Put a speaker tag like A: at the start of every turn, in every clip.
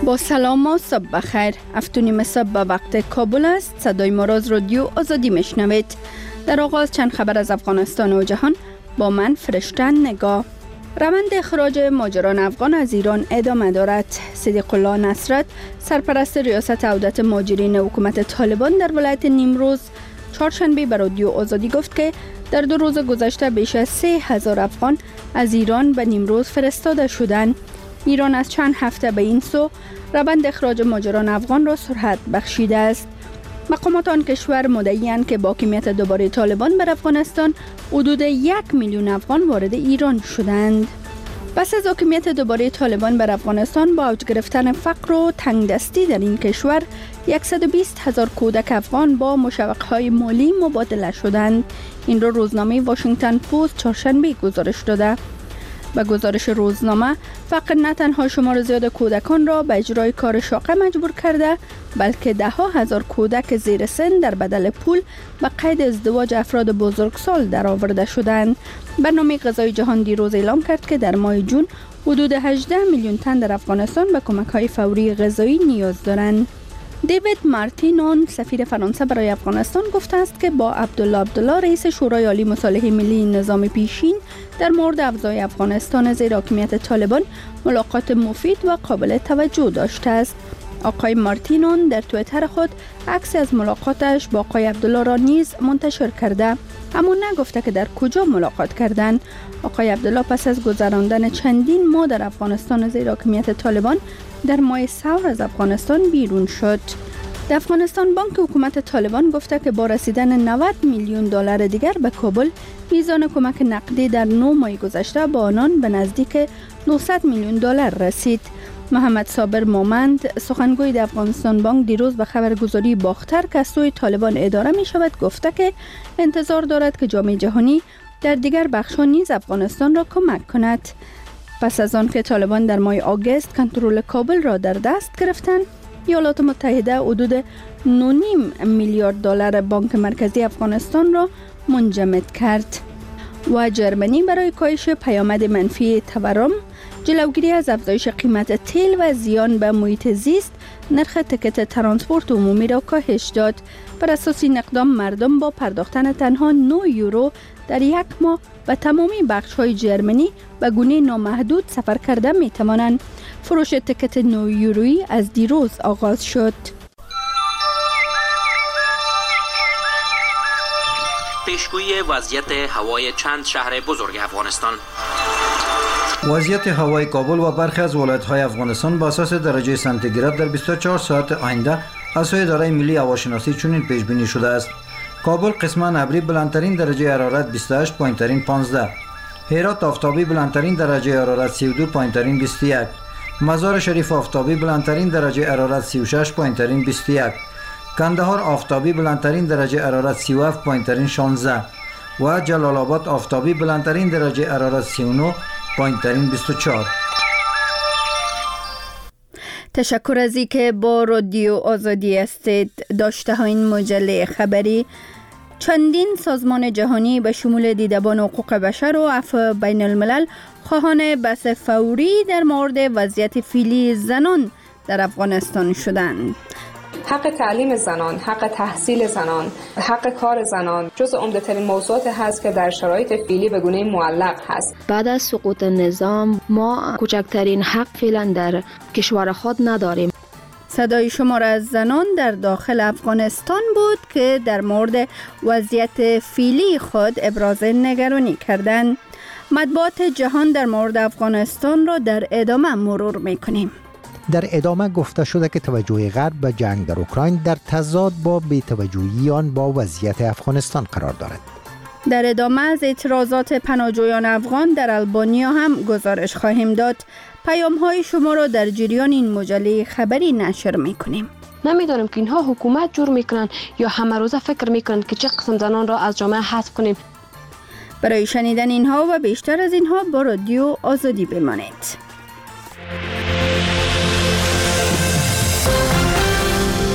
A: با سلام و صبح بخیر. 7:30 صبح به وقت کابل است. صدای ما را از رادیو آزادی میشنوید. در آغاز چند خبر از افغانستان و جهان با من فرشته نگاه. روند اخراج مهاجران افغان از ایران ادامه دارد. صدیق الله نصرت، سرپرست ریاست عودت مهاجرین حکومت طالبان در ولایت نیمروز، چهارشنبه به رادیو آزادی گفت که در 2 روز گذشته بیش از 3,000 افغان از ایران به نیمروز فرستاده شدند. ایران از چند هفته به این سو روند اخراج مهاجران افغان را سرعت بخشیده است. مقامات آن کشور مدعی‌اند که با حاکمیت دوباره طالبان بر افغانستان حدود 1 میلیون افغان وارد ایران شدند. پس از حاکمیت دوباره طالبان بر افغانستان با اوج گرفتن فقر و تنگدستی در این کشور 120,000 کودک افغان با مشوق‌های مالی مبادله شدند. این را روزنامه واشنگتن پست چهارشنبه گزارش داده. با گزارش روزنامه، فقر نه تنها شمار زیاد کودکان را به اجرای کار شاقه مجبور کرده، بلکه 10,000 کودک زیر سن در بدل پول به قید ازدواج افراد بزرگسال درآورده شدند. برنامه غذای جهان دیروز اعلام کرد که در ماه جون حدود 18 میلیون تن در افغانستان به کمک‌های فوری غذایی نیاز دارند. دیوید مارتینون، سفیر فرانسه برای افغانستان، گفته است که با عبدالله رئیس شورای عالی مصالح ملی نظام پیشین در مورد افزای افغانستان زیر حاکمیت طالبان ملاقات مفید و قابل توجه داشته است. آقای مارتینون در توییتر خود عکسی از ملاقاتش با آقای عبدالله را نیز منتشر کرده، اما نگفته که در کجا ملاقات کردند. آقای عبدالله پس از گذراندن چندین ماه در افغانستان زیر حاکمیت طالبان در ماه سور از افغانستان بیرون شد. در افغانستان بانک حکومت طالبان گفته که با رسیدن 90 میلیون دلار دیگر به کابل، میزان کمک نقدی در 9 ماه گذشته با آنان به نزدیک 900 میلیون دلار رسید. محمد صابر مومند، سخنگوی در افغانستان بانک، دیروز به خبرگزاری باختر که از سوی طالبان اداره می شود گفته که انتظار دارد که جامعه جهانی در دیگر بخش‌ها نیز افغانستان را کمک کند. پس از آن که طالبان در ماه آگوست کنترل کابل را در دست گرفتند، ایالات متحده حدود 9.5 میلیارد دلار بانک مرکزی افغانستان را منجمد کرد. و جرمنی برای کاهش پیامد منفی تورم، جلوگیری از افزایش قیمت تیل و زیان به محیط زیست، نرخ تکت ترانسپورت عمومی را کاهش داد. بر اساس این اقدام مردم با پرداختن تنها 9 یورو در یک ماه به تمامی بخش‌های جرمنی به گونه نامحدود سفر کرده می‌توانند. فروش تکت 9 یورویی از دیروز آغاز شد.
B: پیشگویی وضعیت هوای چند شهر بزرگ افغانستان.
C: وضعیت هوای کابل و برخی از ولایت‌های افغانستان با اساس درجه سانتیگراد در 24 ساعت آینده از سوی اداره ملی هواشناسی چنین پیش بینی شده است: کابل قسما ابری بلندترین درجه حرارت 28، پایین‌ترین 15. هرات آفتابی بلندترین درجه حرارت 32، پایین‌ترین 21. مزار شریف آفتابی بلندترین درجه حرارت 36، پایین‌ترین 21. کندهار آفتابی بلندترین درجه حرارت 37، پایین‌ترین 16 و جلال آباد آفتابی بلندترین درجه حرارت 39، پایین‌ترین 24.
A: تشکر از اینکه با رادیو آزادی هستید. داشته ها این مجله خبری: چندین سازمان جهانی به شمول دیدبان حقوق بشر و عفو بین الملل خواهان بحث فوری در مورد وضعیت فعلی زنان در افغانستان شدند.
D: حق تعلیم زنان، حق تحصیل زنان، حق کار زنان جز عمده‌ترین موضوعات هست که در شرایط فعلی به گونه معلق هست.
E: بعد از سقوط نظام ما کوچکترین حق فعلا در کشور خود نداریم.
A: صدای شما را از زنان در داخل افغانستان بود که در مورد وضعیت فعلی خود ابراز نگرانی کردند. مطبوعات جهان در مورد افغانستان را در ادامه مرور می‌کنیم.
F: در ادامه گفته شده که توجه غرب به جنگ در اوکراین در تضاد با بی‌توجهی آن با وضعیت افغانستان قرار دارد.
A: در ادامه از اعتراضات پناهجویان افغان در آلبانیا هم گزارش خواهیم داد. پیام‌های شما را در جریان این مجله خبری نشر می‌کنیم.
E: نمی‌دانیم که اینها حکومت جور می‌کنند یا همه روزه فکر می‌کنند که چه قسم زنان را از جامعه حذف کنیم.
A: برای شنیدن اینها و بیشتر از اینها با رادیو آزادی بمانید.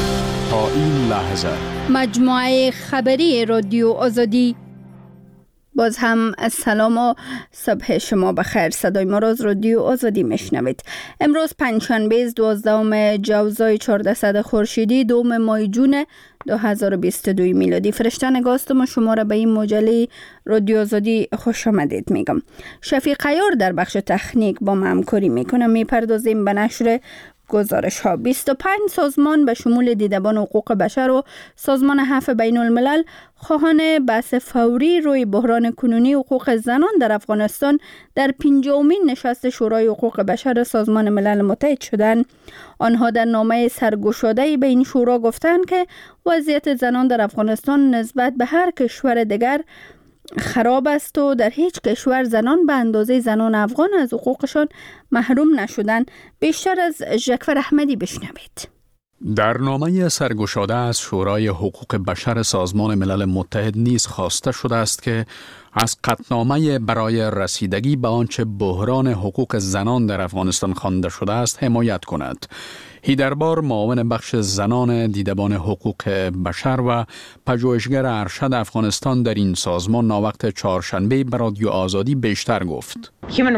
G: تا این لحظه
A: مجموعه خبری رادیو آزادی باز هم سلام و صبح شما بخیر. صدای ما را از رادیو آزادی میشنوید. امروز پنجشنبه 12 جوزای 1400 خورشیدی 2 ماه جون 2022 میلادی. فرشته نگاستم و شما را به این مجله رادیو آزادی خوش آمدید میگم. شفیق عیار در بخش تکنیک با ما همکاری میکنه. میپردازیم به نشر گزارش ها. 25 سازمان به شمول دیدبان حقوق بشر و سازمان عفو بین الملل خواهان بحث فوری روی بحران کنونی حقوق زنان در افغانستان در 50مین نشست شورای حقوق بشر سازمان ملل متحد شدند. آنها در نامه سرگشاده به این شورا گفتند که وضعیت زنان در افغانستان نسبت به هر کشور دیگر خراب است و در هیچ کشور زنان به اندازه زنان افغان از حقوقشان محروم نشدند. بیشتر از ژکفر احمدی بشنوید.
G: در نامه سرگشاده از شورای حقوق بشر سازمان ملل متحد نیز خواسته شده است که از قطعنامه برای رسیدگی به آنچه بحران حقوق زنان در افغانستان خوانده شده است حمایت کند. هیدربار معاون بخش زنان دیدبان حقوق بشر و پژوهشگر ارشد افغانستان در این سازمان ناوقت چهارشنبه به رادیو آزادی بیشتر گفت.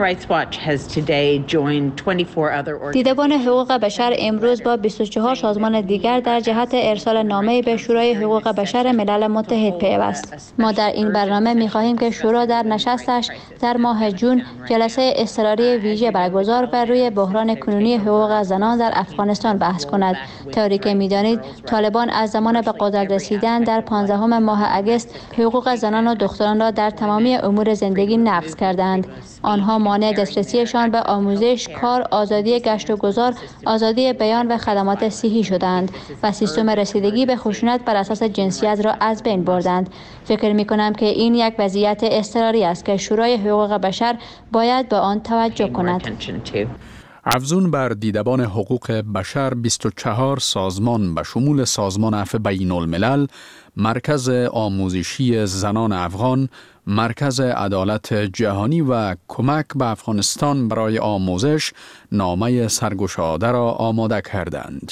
H: دیدبان حقوق بشر امروز با 24 سازمان دیگر در جهت ارسال نامه به شورای حقوق بشر ملل متحد پیوست. ما در این برنامه می‌خواهیم که شورا در نشستش در ماه جون جلسه اضطراری ویژه برگزار بر روی بحران کنونی حقوق زنان در افغانستان بحث کند. طوری که می‌دانید طالبان از زمان به قدرت رسیدن در 15 ماه اگست حقوق زنان و دختران را در تمامی امور زندگی نقض کردند. آنها مانع دسترسیشان به آموزش، کار، آزادی گشت و گذار، آزادی بیان و خدمات صحی شدند و سیستم رسیدگی به خشونت بر اساس جنسیت را از بین بردند. فکر می‌کنم که این یک وضعیت اضطراری است که شورای حقوق بشر باید به آن توجه کند.
G: افزون بر دیدبان حقوق بشر 24 سازمان به شمول سازمان عفو بین الملل، مرکز آموزشی زنان افغان، مرکز عدالت جهانی و کمک به افغانستان برای آموزش نامه سرگشاده را آماده کردند.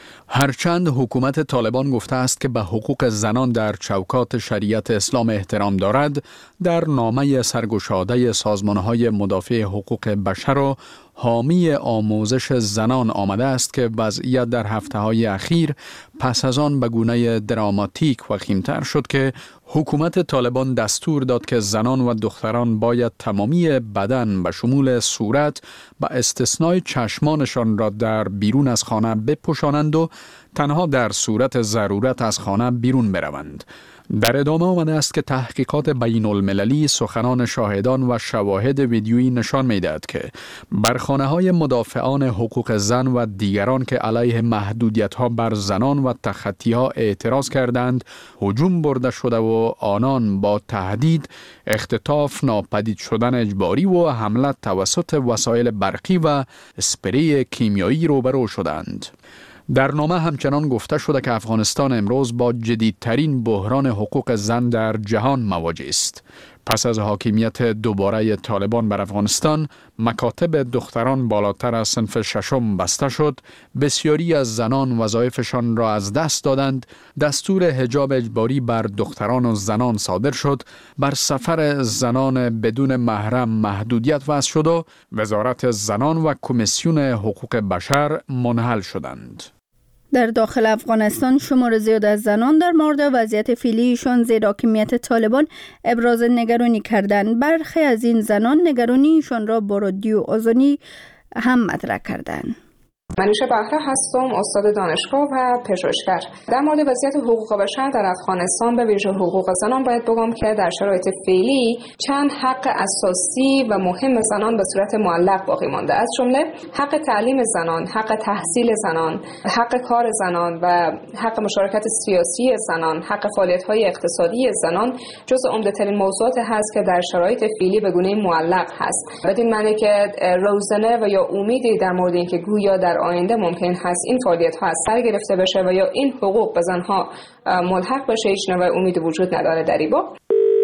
G: هرچند حکومت طالبان گفته است که به حقوق زنان در چوکات شریعت اسلام احترام دارد، در نامه سرگشاده سازمان‌های مدافع حقوق بشر و حامی آموزش زنان آمده است که وضعیت در هفته‌های اخیر پس از آن به گونه دراماتیک وخیم‌تر شد که حکومت طالبان دستور داد که زنان و دختران باید تمامی بدن به شمول صورت به استثنای چشمانشان را در بیرون از خانه بپوشانند و تنها در صورت ضرورت از خانه بیرون بروند. در ادامه آمده است که تحقیقات بین المللی سخنان شاهدان و شواهد ویدیویی نشان می‌دهد که بر خانه‌های مدافعان حقوق زن و دیگران که علیه محدودیت‌ها بر زنان و تخطی‌ها اعتراض کردند هجوم برده شده و آنان با تهدید، اختطاف، ناپدید شدن اجباری و حمله توسط وسایل برقی و اسپری کیمیایی روبرو شدند. در نامه همچنان گفته شده که افغانستان امروز با جدیدترین بحران حقوق زن در جهان مواجه است. پس از حاکمیت دوباره طالبان بر افغانستان، مکاتب دختران بالاتر از صنف ششم بسته شد، بسیاری از زنان وظایفشان را از دست دادند، دستور حجاب اجباری بر دختران و زنان صادر شد، بر سفر زنان بدون محرم محدودیت وضع شد و وزارت زنان و کمیسیون حقوق بشر منحل شدند.
A: در داخل افغانستان شمار زیاد از زنان در مورد وضعیت فعلیشان زیر حاکمیت طالبان ابراز نگرانی کردند. برخی از این زنان نگرانیشان را با رادیو آزادی هم مطرح کردند.
D: منیشه بهره هستم، استاد دانشگاه و پژوهشگر. در مورد وضعیت حقوق بشر در افغانستان به ویژه حقوق زنان باید بگم که در شرایط فعلی چند حق اساسی و مهم زنان به صورت معلق باقی مانده، از جمله حق تعلیم زنان، حق تحصیل زنان، حق کار زنان و حق مشارکت سیاسی زنان، حق فعالیت‌های اقتصادی زنان جزء عمده‌ترین موضوعات هست که در شرایط فعلی به گونه معلق هست. بدین معنی که روزنه و یا امیدی در مورد اینکه گویا در آینده ممکن هست این فعالیت‌ها از سر گرفته بشه و یا این حقوق به زنها ملحق بشه هیچ نوع امید وجود نداره در این باب.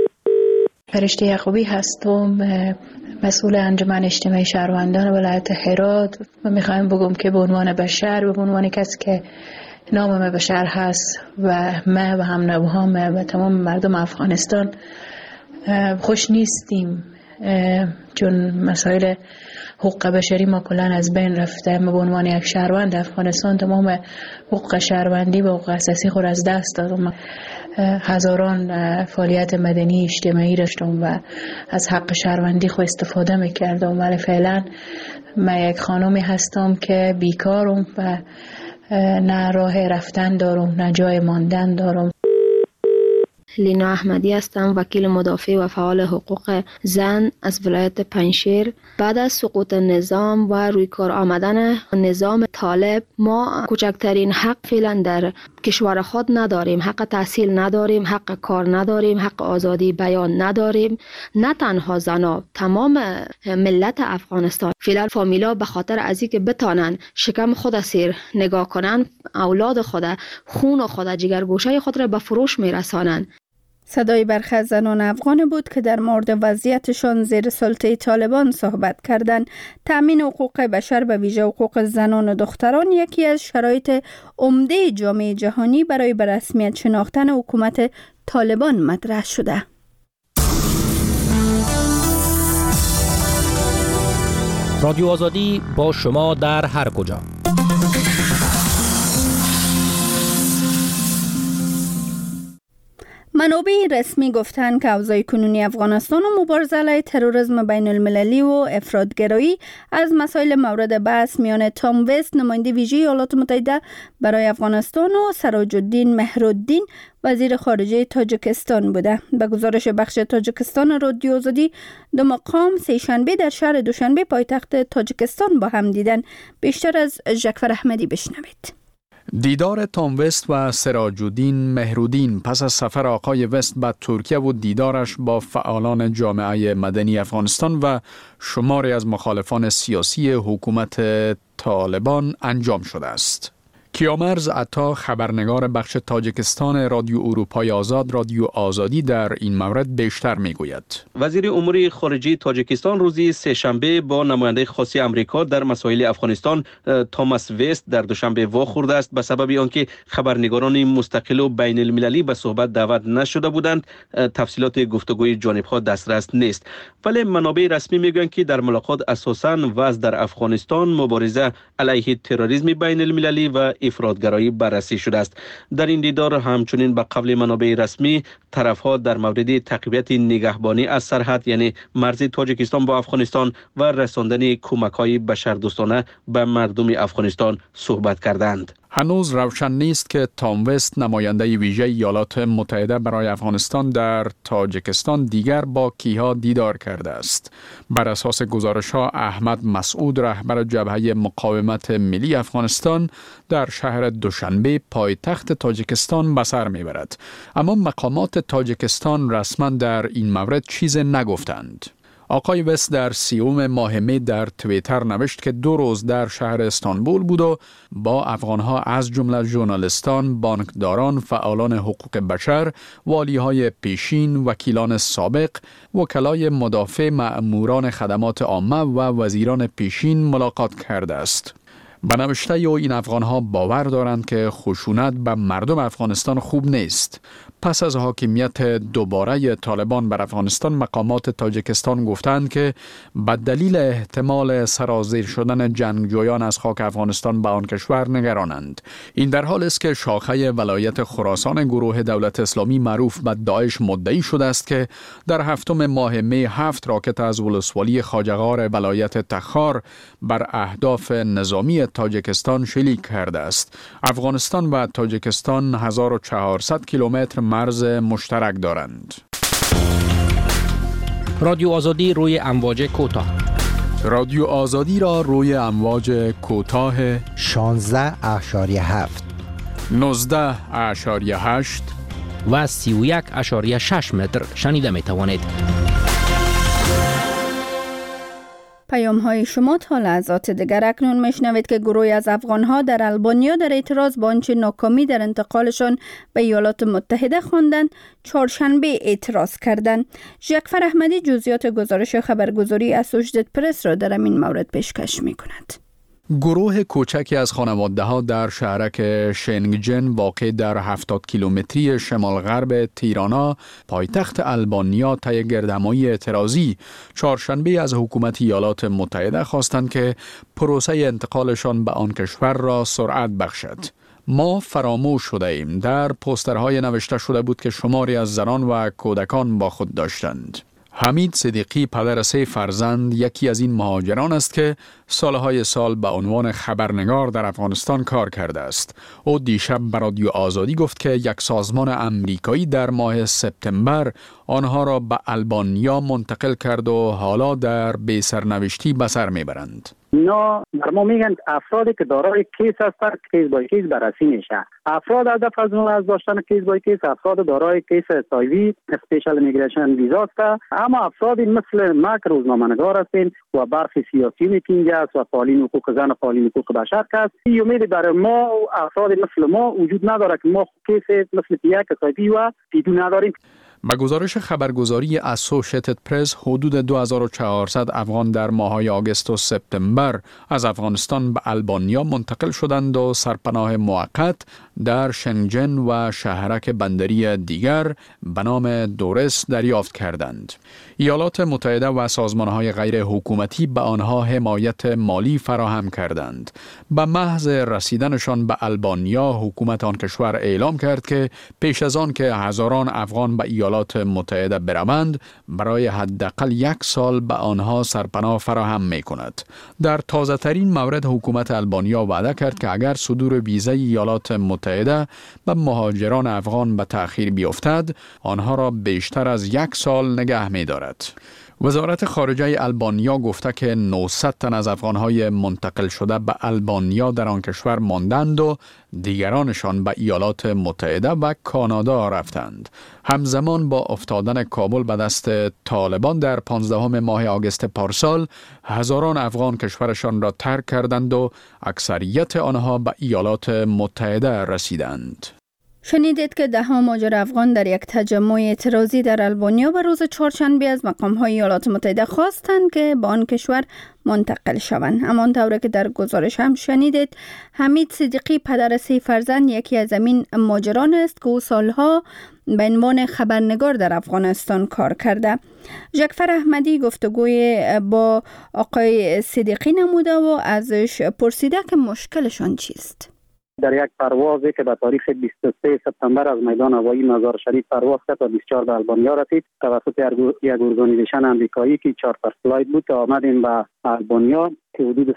I: فرشته یعقوبی هستم، مسئول انجمن اجتماعی شهروندان ولایت هرات و میخوایم بگم که به عنوان بشر و به عنوان کسی که نامم بشر هست و من و هم نوهام و تمام مردم افغانستان خوش نیستیم، چون مسائل حقوق بشری ما کلان از بین رفته. ما به عنوان یک شهروند افغانستان تمام حقوق شهروندی و حقوق اساسی خود از دست دادم. هزاران فعالیت مدنی اجتماعی داشتم و از حق شهروندی خود استفاده میکردم، ولی فعلا من یک خانمی هستم که بیکارم و نه راه رفتن دارم نه جای ماندن دارم.
E: لینا احمدی هستم، وکیل مدافع و فعال حقوق زن از ولایت پنجشیر. بعد از سقوط نظام و روی کار آمدن نظام طالب ما کوچکترین حق فعلا در کشور خود نداریم. حق تحصیل نداریم، حق کار نداریم، حق آزادی بیان نداریم. نه تنها زنا، تمام ملت افغانستان فعلا فامیلا به خاطر از اینکه بتانن شکم خود سیر نگاه کنن، اولاد خود، خون خود، جگرگوشه خود را به فروش میرسانن.
A: صدای برخی از زنان افغان بود که در مورد وضعیتشان زیر سلطه طالبان صحبت کردند. تأمین حقوق بشر به ویژه حقوق زنان و دختران یکی از شرایط عمده جامعه جهانی برای به رسمیت شناختن حکومت طالبان مطرح شده.
J: رادیو آزادی با شما در هر کجا.
A: منابع رسمی گفتند که اوضاع کنونی افغانستان و مبارزه علیه تروریسم بین المللی و افراطگرایی از مسائل مورد بحث میان تام وست نماینده ویژه ایالات متحده برای افغانستان و سراج الدین مهرالدین وزیر خارجه تاجیکستان بوده. به گزارش بخش تاجیکستان رادیو آزادی، دو مقام سه‌شنبه در شهر دوشنبه پایتخت تاجیکستان با هم دیدن. بیشتر از جعفر احمدی بشنوید.
G: دیدار تام وست و سراج الدین مهرالدین پس از سفر آقای وست به ترکیه و دیدارش با فعالان جامعه مدنی افغانستان و شماری از مخالفان سیاسی حکومت طالبان انجام شده است. کیامرز عطا، خبرنگار بخش تاجیکستان رادیو اروپای آزاد رادیو آزادی، در این مورد بیشتر میگوید.
K: وزیر امور خارجه تاجیکستان روز سه‌شنبه با نماینده خاص آمریکا در مسائل افغانستان توماس وست در دوشنبه واخورده است به سبب آنکه خبرنگاران مستقل و بین المللی به صحبت دعوت نشده بودند. تفصیلات گفتگوی جانب‌ها دسترس نیست، ولی منابع رسمی میگویند که در ملاقات اساساً وضع در افغانستان، مبارزه علیه تروریسم بین المللی و افراطگرایی بررسی شده است. در این دیدار همچنین به قول منابع رسمی طرفها در مورد تقویت نگهبانی از سرحد، یعنی مرز تاجیکستان با افغانستان و رساندن کمک‌های بشردوستانه به مردم افغانستان صحبت کردند.
G: هنوز روشن نیست که تام وست نماینده ویژه ایالات متحده برای افغانستان در تاجیکستان دیگر با کیها دیدار کرده است. بر اساس گزارش‌ها احمد مسعود، رهبر جبهه مقاومت ملی افغانستان، در شهر دوشنبه پایتخت تاجیکستان به سر میبرد، اما مقامات تاجیکستان رسما در این مورد چیز نگفتند. آقای وست در 30 ماه می در توییتر نوشت که 2 روز در شهر استانبول بود و با افغانها از جمله ژورنالیستان، بانکداران، فعالان حقوق بشر، والیهای پیشین، وکیلان سابق، وکلای مدافع، مأموران خدمات عامه و وزیران پیشین ملاقات کرده است. به نوشته او این افغانها باور دارند که خشونت به مردم افغانستان خوب نیست. پس از حاکمیت دوباره طالبان بر افغانستان، مقامات تاجیکستان گفتند که به دلیل احتمال سرازیر شدن جنگجویان از خاک افغانستان به آن کشور نگرانند. این در حالی است که شاخه ولایت خراسان گروه دولت اسلامی معروف به داعش مدعی شده است که در 7 ماه می 7 راکت از ولسوالی خواجه‌غار ولایت تخار بر اهداف نظامی تاجیکستان شلیک کرده است. افغانستان و تاجیکستان 1400 کیلومتر مرز مشترک دارند.
J: رادیو آزادی روی امواج کوتاه.
G: رادیو آزادی را روی امواج کوتاه
F: 16.7
G: 19.8
J: و 31.6 متر شنیده می توانید.
A: پیام های شما تا لحظات دیگر. اکنون میشنوید که گروهی از افغانها در البانیا در اعتراض با آنچه ناکامی در انتقالشان به ایالات متحده خواندند، چهارشنبه اعتراض کردند. جعفر احمدی جزئیات گزارش خبرگزاری اسوشییتد پرس را در این مورد پیشکش می کند.
G: گروه کوچکی از خانواده‌ها در شهرک شنگجن واقع در 70 کیلومتری شمال غرب تیرانا پایتخت آلبانیا طی گردهمایی اعتراضی چهارشنبه از حکومت ایالات متحده خواستند که پروسه انتقالشان به آن کشور را سرعت بخشد. ما فراموش شده ایم. در پوسترهای نوشته شده بود که شماری از زنان و کودکان با خود داشتند. حمید صدیقی پدر 3 فرزند یکی از این مهاجران است که سالهای سال به عنوان خبرنگار در افغانستان کار کرده است. او دیشب به رادیو آزادی گفت که یک سازمان امریکایی در ماه سپتامبر آنها را به آلبانیا منتقل کرد و حالا در بی‌سرنوشتی به سر میبرند.
L: اینا بر ما میگن افرادی که دارای کیس هستند کیس بای کیس بررسی میشه. افراد هدف از داشتن کیس بای کیس افراد دارای کیس SIV اسپیشال ایمیگریشن ویزا است. اما افرادی مثل ما که روزنامه‌نگار هستیم و برخی سیاسیون که اینجا است و فعالین حقوق زن و فعالین حقوق بشر است، این امید برای ما و افراد مثل ما وجود نداره که ما کیس مثل یک SIV و پیدو نداریم.
G: به گزارش خبرگزاری اسوشیتد پرس حدود 2400 افغان در ماه‌های آگوست و سپتامبر از افغانستان به آلبانیا منتقل شدند و سرپناه موقت در شنگجن و شهرک بندری دیگر به نام دورس دریافت کردند. ایالات متحده و سازمان‌های غیر حکومتی به آنها حمایت مالی فراهم کردند. به محض رسیدنشان به آلبانیا حکومت آن کشور اعلام کرد که پیش از آن که هزاران افغان به ایالات متحده بروند برای حداقل 1 سال به آنها سرپناه فراهم می‌کند. در تازه‌ترین مورد حکومت آلبانیا وعده کرد که اگر صدور ویزای ایالات متحده به مهاجران افغان به تأخیر بیفتد آنها را بیشتر از 1 سال نگه می‌دارد. وزارت خارجه آلبانیا گفته که 900 تن از افغان‌های منتقل شده به آلبانیا در آن کشور ماندند و دیگرانشان به ایالات متحده و کانادا رفتند. همزمان با افتادن کابل به دست طالبان در 15 ماه آگوست پارسال، هزاران افغان کشورشان را ترک کردند و اکثریت آنها به ایالات متحده رسیدند.
A: شنیدید که 10 مهاجر افغان در یک تجمع اعتراضی در آلبانیا و روز چهارشنبه از مقام‌های ایالات متحده خواستند که به آن کشور منتقل شوند. همانطور که در گزارش هم شنیدید، حمید صدیقی پدر 3 فرزند یکی از این مهاجران است که او سالها به عنوان خبرنگار در افغانستان کار کرده. جعفر احمدی گفتگوی با آقای صدیقی نموده و ازش پرسیده که مشکلشان چیست.
L: در یک پروازی که به تاریخ 23 سپتامبر از میدان هوایی مزار شریف پرواز کرد و 24 به آلبانیا رسید توسط یک ارگانیزیشن امریکایی که چارتر فلایت بود که آمدیم به آلبانیا که حدود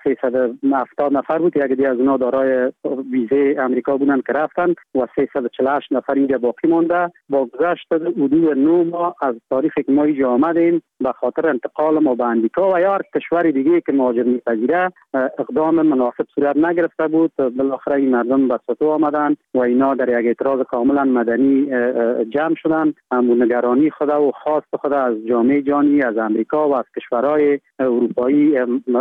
L: 370 نفر بود. یک دیگه از اونها دارای ویزه امریکا بودند که رفتند و 348 نفر اینجا باقی مانده. با گذشت حدود 9 ماه از تاریخی که ما اینجا آمدیم به خاطر انتقال ما به امریکا و یا هر کشور دیگه که مهاجر می‌پذیره اقدام مناسب صورت نگرفته بود. بالاخره این مردم به سطح آمدند و اینا در یک اعتراض کاملا مدنی جمع شدند. نگرانی خود و خواست خود از جامعه جهانی، از امریکا و از کشورهای اروپایی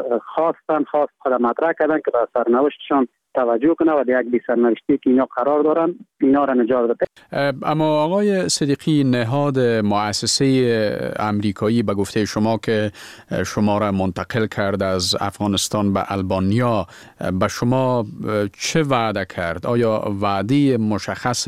L: خواست خود مطرح کردن که به سرنوشتشان توجه کنه و یک بی سرنوشتی که اینا قرار دارن اینا را نجات بده.
G: اما آقای صدیقی، نهاد مؤسسه امریکایی به گفته شما که شما را منتقل کرد از افغانستان به آلبانیا به شما چه وعده کرد؟ آیا وعده مشخص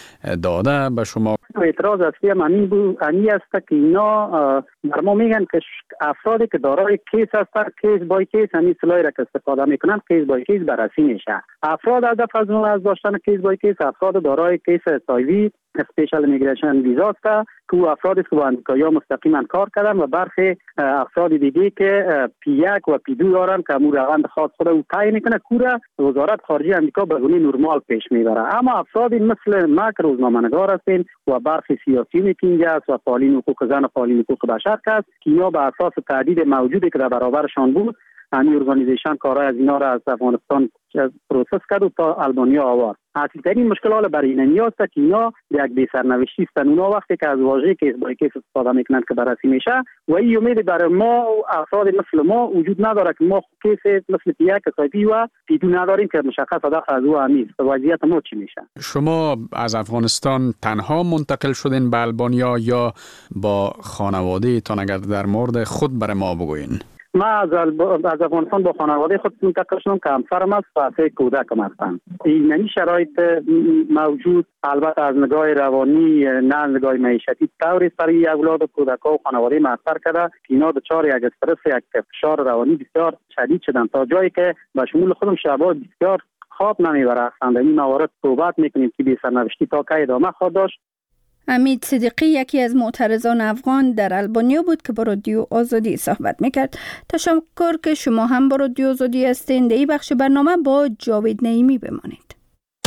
G: داده به شما؟
L: اعتراض اصلی انی است که اینا در ما میگن که افرادی که دارای کیس هستند کیس بای کیس همین اصطلاحی را که استفاده میکنن کیس بای کیس بررسی میشه. افراد هدف از داشتن کیس بای کیس افراد دارای کیس SIV اسپیشال ایمیگریشن ویزا است که افرادی که با امریکایی‌ها مستقیما کار کردن و برخی افراد دیگه که P1 و P2 دارن که امور روند خاص خود او تعیین میکنه کوره وزارت خارجه امریکا به گونه نرمال پیش میبره. اما افرادی مثل ما که روزنامه‌نگار هستیم و برخی سیاسیونی که اینجا است و فعالین حقوق زن و فعالین حقوق بشر است که اینا به اساس تهدید موجودی که در برابرشان بود همین ارگانیزیشن کارهای از اینا را از افغانستان پروسس کرد و تا آلبانیا آورد. اصلی‌ترین مشکل حالا برای اینا است که اینا یک بی سرنوشتی هستند. اونا وقتی که از واژه کیس بای کیس استفاده میکنند که بررسی میشه و این امید برای ما و افراد مثل ما وجود نداره که ما کیس مثل یک SIV و پیدو نداریم که مشخص هدف از او همیست. وضعیت ما چی میشه؟
G: شما از افغانستان تنها منتقل شدین به آلبانیا یا با خانواده تان؟ اگر در مورد خود برای ما بگوین.
L: من از افغانستان با خانواده خود منتقل شدم که همسرم است و 3 کودکم هستند. این شرایط موجود البته از نگاه روانی نه از نگاه معیشتی طوری برای اولاد و کودک‌ها و خانواده مأثر کرده که اینا دچار یک استرس یک فشار روانی بسیار شدید شدن تا جایی که به شمول خودم شبا بسیار خواب نمیبرند. این موارد صحبت میکنیم که بی سرنوشتی تا که ادامه خواهد داشت.
A: امید صدیقی یکی از معترضان افغان در البانیا بود که با رادیو آزادی صحبت میکرد. تشکر که شما هم با رادیو آزادی هستین. در این بخش برنامه با جاوید نعیمی بمانید.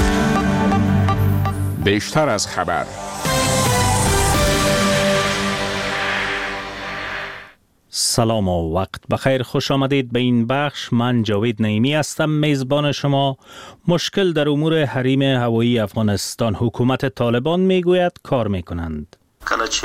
G: بیشتر از خبر.
M: سلام و وقت بخیر، خوش آمدید به این بخش. من جاوید نعیمی هستم، میزبان شما. مشکل در امور حریم هوایی افغانستان. حکومت طالبان میگوید کار میکنند.
N: کله چې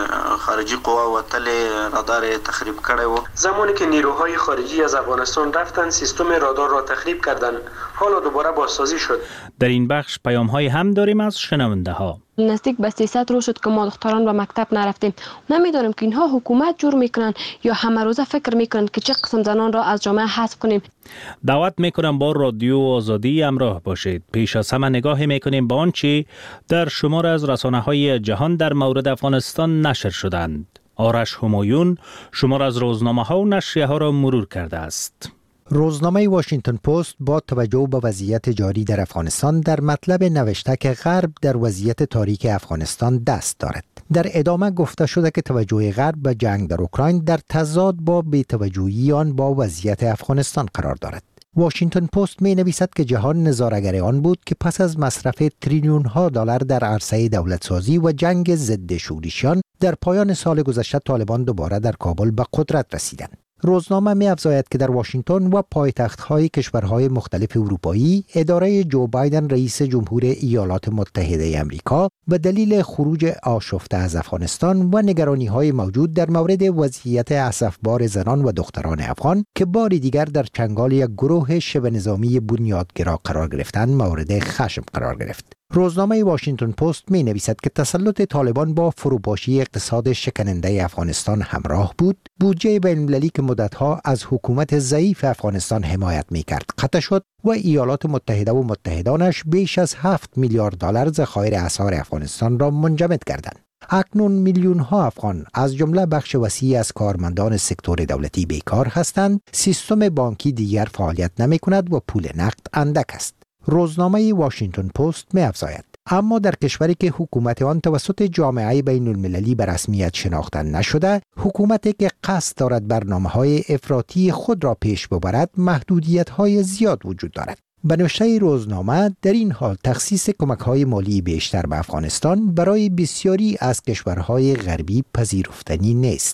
N: خارجي قوا وتل رادار تخریب کړي و، زمانی که نیروهای خارجی از افغانستان رفتن سیستم رادار را تخریب کردند، حالا دوباره بازسازی شد.
M: در این بخش پیام های هم داریم از شنونده ها.
O: نزدیک به 300 روز شد که ما دختران به مکتب نرفتیم. نمیدونم که اینها حکومت جور میکنن یا همه روزه فکر میکنن که چه قسم زنان را از جامعه حذف کنیم.
M: دعوت میکنم با رادیو آزادی همراه باشید. پیش از همه نگاهی میکنیم با آنچه در شمار از رسانه‌های جهان در مورد افغانستان نشر شدند. آرش همایون شمار از روزنامه‌ها و نشریه‌ها را مرور کرده است.
F: روزنامه واشنگتن پست با توجه به وضعیت جاری در افغانستان در مطلب نوشته که غرب در وضعیت تاریک افغانستان دست دارد. در ادامه گفته شده که توجه غرب به جنگ در اوکراین در تضاد با بی‌توجهی آن با وضعیت افغانستان قرار دارد. واشنگتن پست می نویسد که جهان نظاره‌گر آن بود که پس از مصرف تریلیون ها دلار در عرصه دولتسازی و جنگ ضد شورشیان در پایان سال گذشته طالبان دوباره در کابل به قدرت رسیدند. روزنامه می افزاید که در واشنگتن و پایتخت‌های کشورهای مختلف اروپایی اداره جو بایدن رئیس جمهور ایالات متحده آمریکا به دلیل خروج آشفته از افغانستان و نگرانی‌های موجود در مورد وضعیت اسفبار زنان و دختران افغان که بار دیگر در چنگال یک گروه شبه نظامی بنیادگرا قرار گرفتند مورد خشم قرار گرفت. روزنامه واشنگتن پست می نویسد که تسلط طالبان با فروپاشی اقتصاد شکننده افغانستان همراه بود. بودجه بین‌المللی که مدتها از حکومت ضعیف افغانستان حمایت می کرد قطع شد و ایالات متحده و متحدانش بیش از 7 میلیارد دلار ذخایر اسعار افغانستان را منجمد کردند. اکنون میلیون ها افغان از جمله بخش وسیعی از کارمندان سکتور دولتی بیکار هستند. سیستم بانکی دیگر فعالیت نمی کند و پول نقد اندک است. روزنامه واشنگتن پست می افزاید اما در کشوری که حکومت آن توسط جامعه بین المللی به رسمیت شناخته نشده، حکومتی که قصد دارد برنامه‌های افراطی خود را پیش ببرد، محدودیت‌های زیاد وجود دارد. به نوشته روزنامه در این حال تخصیص کمک‌های مالی بیشتر به افغانستان برای بسیاری از کشورهای غربی پذیرفتنی نیست.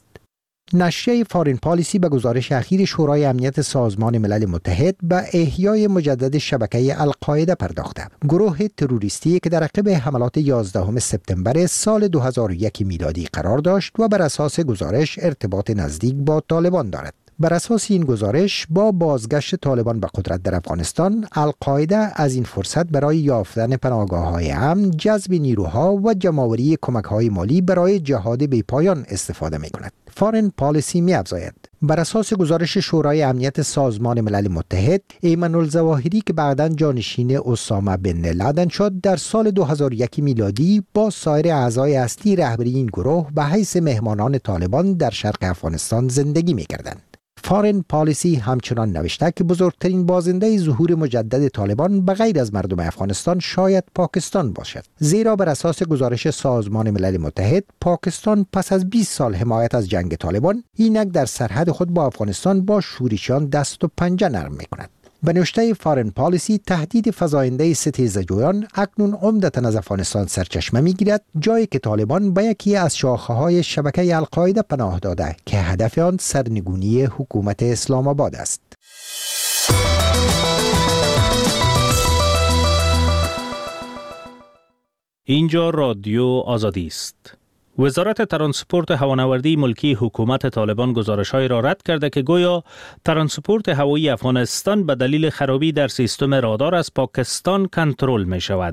F: نشریه فارین پالیسی به گزارش اخیر شورای امنیت سازمان ملل متحد به احیای مجدد شبکه القاعده پرداخته. گروه تروریستی که در عقب حملات 11 سپتامبر سال 2001 میلادی قرار داشت و بر اساس گزارش ارتباط نزدیک با طالبان دارد. بر اساس این گزارش با بازگشت طالبان به قدرت در افغانستان، القاعده از این فرصت برای یافتن پناهگاه‌های امن، جذب نیروها و جمع‌آوری کمک‌های مالی برای جهاد بی‌پایان استفاده می‌کند. فارین پالیسی می‌افزاید بر اساس گزارش شورای امنیت سازمان ملل متحد، ایمن الظواهری که بعداً جانشین اسامه بن لادن شد، در سال 2001 میلادی با سایر اعضای اصلی رهبری این گروه به حیث مهمانان طالبان در شرق افغانستان زندگی می‌کردند. فارین پالیسی همچنان نوشته که بزرگترین بازنده ظهور مجدد طالبان به غیر از مردم افغانستان شاید پاکستان باشد، زیرا بر اساس گزارش سازمان ملل متحد، پاکستان پس از 20 سال حمایت از جنگ طالبان اینک در سرحد خود با افغانستان با شورشیان دست و پنجه نرم می‌کند. به نوشته فارین پالیسی، تهدید فزاینده ستیزجویان اکنون عمدتاً از افغانستان سرچشمه می‌گیرد، جایی که طالبان به یکی از شاخه‌های شبکه القاعده پناه داده که هدف آن سرنگونی حکومت اسلام آباد است.
M: اینجا رادیو آزادی است. وزارت ترانسپورت هوانوردی ملکی حکومت طالبان گزارش‌های را رد کرده که گویا ترانسپورت هوایی افغانستان به دلیل خرابی در سیستم رادار از پاکستان کنترل می شود.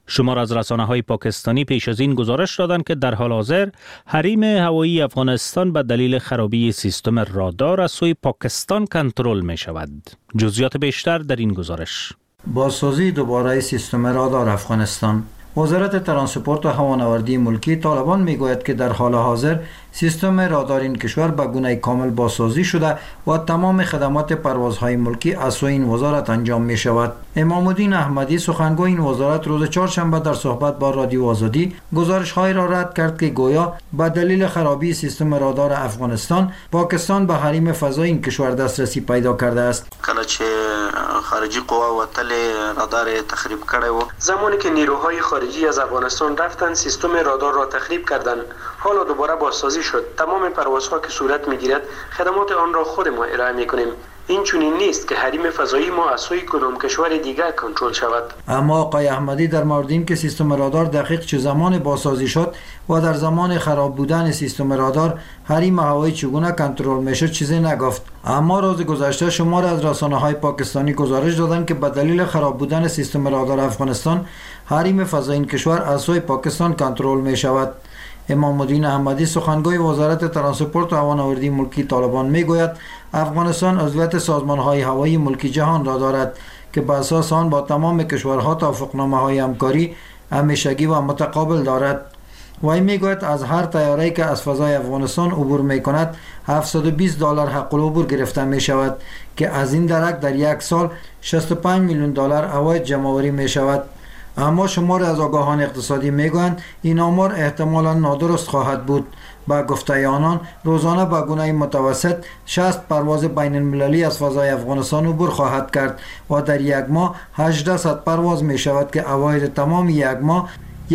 M: شمار از رسانه‌های پاکستانی پیش از این گزارش دادند که در حال حاضر حریم هوایی افغانستان به دلیل خرابی سیستم رادار از سوی پاکستان کنترل می شود. جزئیات بیشتر در این گزارش.
C: بازسازی دوباره سیستم رادار افغانستان. وزارت ترانسپورت و هوانوردی ملکی طالبان میگوید که در حال حاضر سیستم رادار این کشور به گونه کامل بازسازی شده و تمام خدمات پروازهای ملکی از سوی این وزارت انجام می شود. امام الدین احمدی سخنگوی این وزارت روز چهارشنبه در صحبت با رادیو آزادی گزارش‌های را رد کرد که گویا به دلیل خرابی سیستم رادار افغانستان پاکستان به حریم فضای این کشور دسترسی پیدا کرده است.
N: کله چې خارجي قوا وتل رادار تخریب کړي و زمانی که نیروهای خارجی از افغانستان رفتن سیستم رادار را تخریب کردند. حالا دوباره بازسازی شد. تمام پروازها که صورت میگیرد خدمات آن را خود ما ارائه میکنیم. این چنین نیست که حریم فضایی ما از سوی کدام کشور دیگر کنترل شود.
C: اما آقای احمدی در مورد این که سیستم رادار دقیق چه زمان بازسازی شد و در زمان خراب بودن سیستم رادار حریم هوایی چگونه کنترل میشد چیزی نگفت. اما روز گذشته شمار از رسانه‌های پاکستانی گزارش دادند که به دلیل خراب بودن سیستم رادار افغانستان حریم فضای این کشور از سوی پاکستان کنترل می شود. امام الدین احمدی سخنگوی وزارت ترانسپورت و هوانوردی ملکی طالبان میگوید افغانستان عضویت سازمان‌های هوایی ملکی جهان را دارد که به اساس آن با تمام کشورها توافقنامه‌های همکاری همیشگی و متقابل دارد. وی میگوید از هر طیاره‌ای که از فضای افغانستان عبور میکند $720 حق العبور گرفته می شود که از این درک در یک سال $65 میلیون عواید جمع‌آوری می شود. اما شمار از آگاهان اقتصادی میگویند این آمار احتمالاً نادرست خواهد بود. با گفته آنان روزانه به گونه متوسط 60 پرواز بین المللی از فضای افغانستان عبور خواهد کرد و در یک ماه 1800 پرواز می شود که عواید تمام یک ماه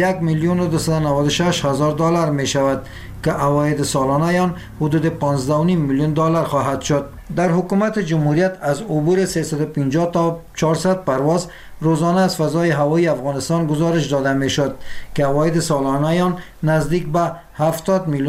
C: $1,296,000 می شود که عواید سالانه آن حدود $15.5 میلیون خواهد شد. در حکومت جمهوریت از عبور 350 تا 400 پرواز روزانه از فضای هوایی افغانستان گزارش داده می شد که عواید سالانه آن نزدیک به $70 میلیون